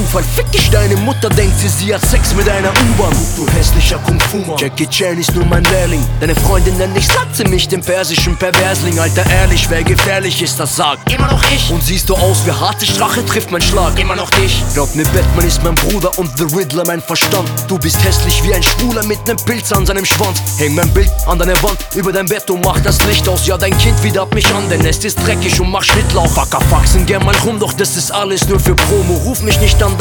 Zufall. Fick ich, deine Mutter denkt sie hat Sex mit einer U-Bahn. Du hässlicher Kung-Fu-Mann. Jackie Chan ist nur mein Lehrling. Deine Freundin nennt mich satt sie mich, den persischen Perversling. Alter, ehrlich, wer gefährlich ist, das sagt immer noch ich. Und siehst du aus wie harte Strache, trifft mein Schlag immer noch dich. Glaub mir, Batman ist mein Bruder und The Riddler mein Verstand. Du bist hässlich wie ein Schwuler mit nem Pilz an seinem Schwanz. Häng mein Bild an deiner Wand über dein Bett und mach das Licht aus. Ja, dein Kind widert mich an, denn es ist dreckig und mach Schnittlauf. Fucker faxen gern mal rum, doch das ist alles nur für Promo. Ruf mich nicht an.